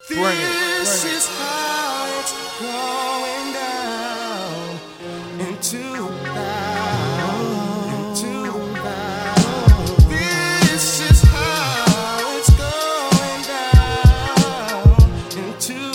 This is how it's going down into This is how it's going down into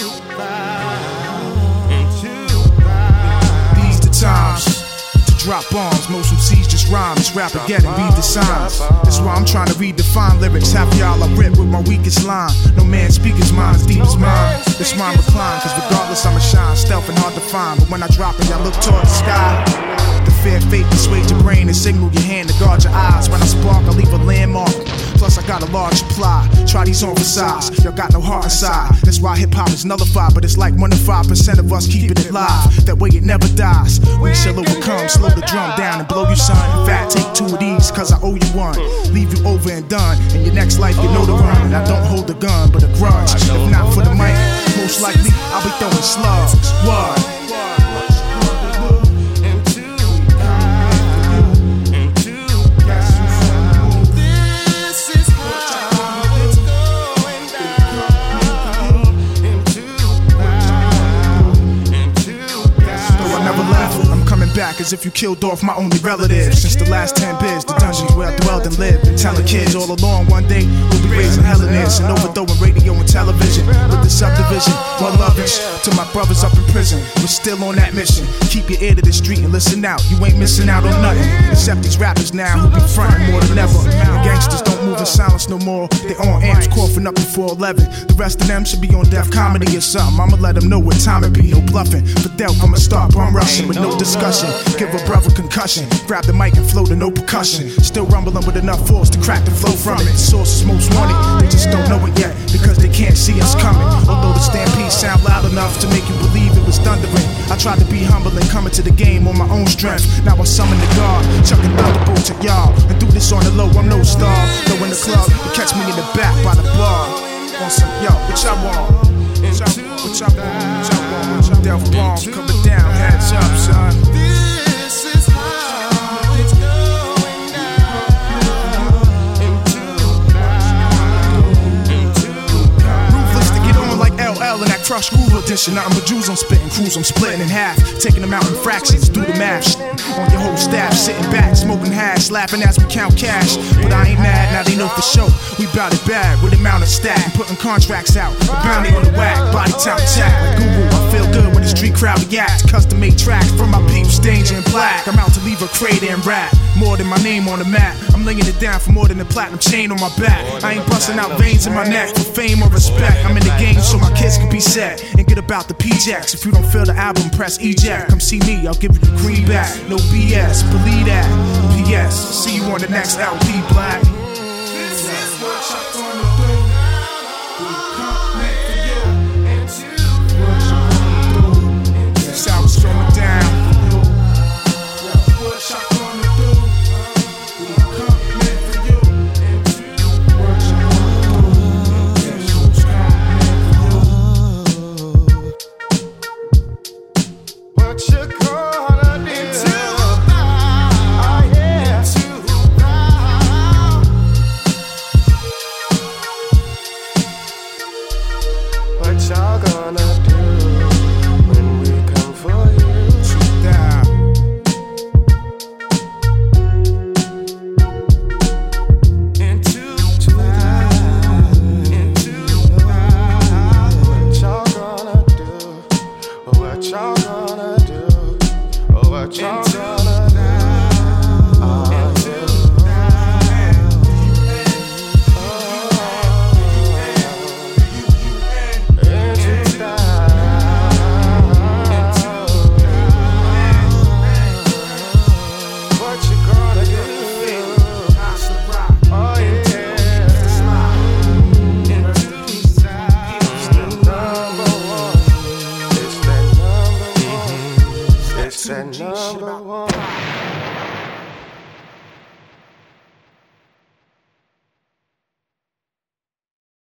These the times to drop bombs. Most MCs just rhyme. It's rap again and read the signs. That's why I'm trying to redefine lyrics. Half y'all I rip with my weakest line. No man speak his mind as deep as mine. This mine recline, cause regardless I'ma shine. Stealth and hard to find, but when I drop it, y'all look toward the sky. The fear fate persuade your brain and signal your hand to guard your eyes. When I spark, I leave a landmark. Plus I got a large supply. Try these on for size. Y'all got no heart inside. That's why hip-hop is nullified. But it's like 1 to 5% of us keeping it live. That way it never dies. We shall overcome. Slow the drum down and blow you, son. In fact, take 2 of these, cause I owe you one. Leave you over and done. In your next life, you know the run. And I don't hold a gun, but a grudge. If not for the mic, most likely I'll be throwing slugs. What? Back as if you killed off my only relative. Since the last 10 biz, the dungeons where I dwelled and lived. And telling kids all along one day we'll be raising Hellenists and overthrowing radio and television with the subdivision. One lovish to my brothers up in prison. We're still on that mission. Keep your ear to the street and listen out. You ain't missing out on nothing. Except these rappers now who be frontin' more than ever. The gangsters don't move in silence no more. They on amps coughing up to 411. The rest of them should be on Def Comedy or something. I'ma let them know what time it be. No bluffing. For Delph, I'ma start bum rushing with no discussion. Give a brother concussion. Grab the mic and flow to no percussion. Still rumbling with enough force to crack the flow from it. The source is most wanted. They just don't know it yet because they can't see us coming. Although the stampede sound loud enough to make you believe it was thundering. I tried to be humble and coming to the game on my own strength. Now I summon the God, chucking thunderbolts at y'all. And do this on the low, I'm no star. Though in the club, you catch me in the back by the bar. On some, yo, what y'all want? What y'all want? What y'all want? What y'all Delph bombs coming down, heads up, son. This is how it's going down Ruthless to get on like LL in that Crush Groove edition. Nothing but Jews I'm spitting, crews I'm splitting in half. Taking them out in fractions, do the math. On your whole staff, sitting back, smoking hash, laughing as we count cash. But I ain't mad, now they know for sure. We bout it bad with the amount of stack. Putting contracts out, a bounty on the whack. Body top attack like Guru. I feel good when the street crowd reacts. Custom made tracks from my peeps, danger and black. I'm out to leave a crater and rap. More than my name on the map. I'm laying it down for more than the platinum chain on my back. I ain't busting out veins in my neck for fame or respect. I'm in the game so my kids can be set and get about the PJs. If you don't feel the album, press eject. Come see me, I'll give you the green back. No BS, believe that. PS, see you on the next LP, Black. This is what I'm gonna do. That's how it's going down. What y'all gonna do when we come for you? What y'all gonna do? What y'all gonna do? What y'all gonna do? It's that number one.